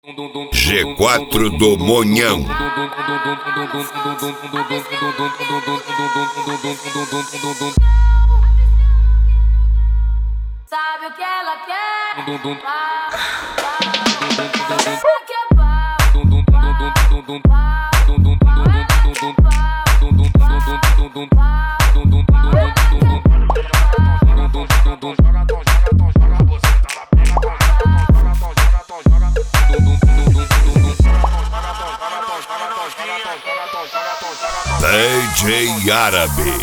G4 do Monhão. Sabe o que ela quer? DJ Árabe.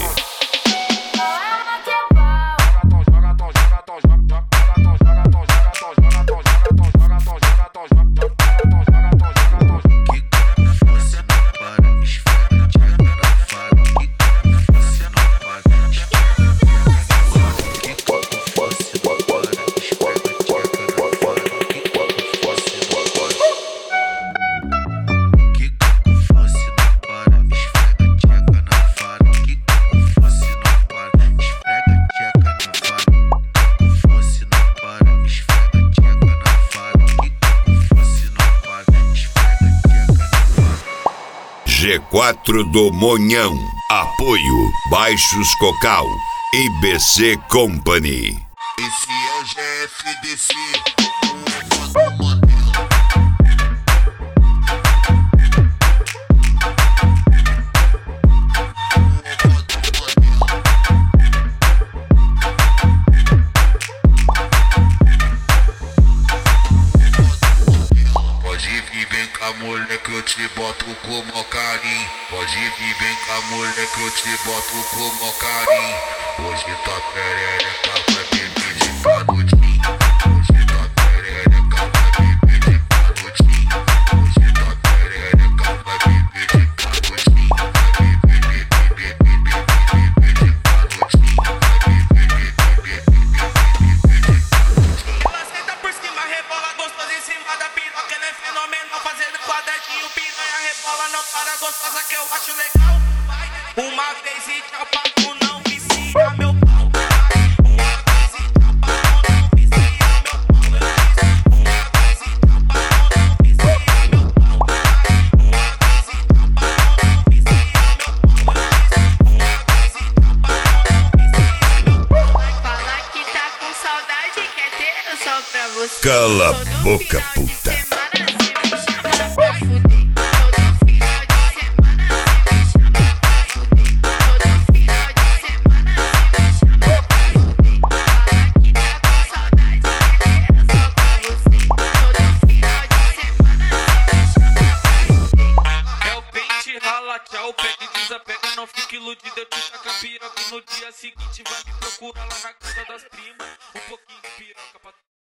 G4 do Monhão. Apoio Baixos Cocal e BC Company. Esse é o GFDC. Moleque, eu te boto com mó carinho. Pode vir, vem cá, moleque, eu te boto com mó carinho. Hoje tá perereca, vai beber de canudinho. Hoje tá perereca, vai beber de canudinho. Hoje tá perereca, vai beber de canudinho. Vai beber de canudinho. Ela senta por cima, rebola gostosa em cima da piroca. Ela é fenomenal, fazendo quadradinho, piranha rebola, não para, gostosa que eu acho legal. Uma vez e tchau, papo, não vicia meu pau. Uma vez e tchau, papo, não vicia meu pau. Uma vez e tchau, papo, não vicia meu pau. Uma vez e tchau, papo, não vicia meu pau. Uma vez e tchau, papo, não vicia meu pau. Fala que tá com saudade, quer ter eu só pra você. Cala a boca, puta. Tchau, pega e desapega, não fique iludido. Eu te taco a piroca no dia seguinte vai me procurar lá na casa das primas. Um pouquinho de piroca pra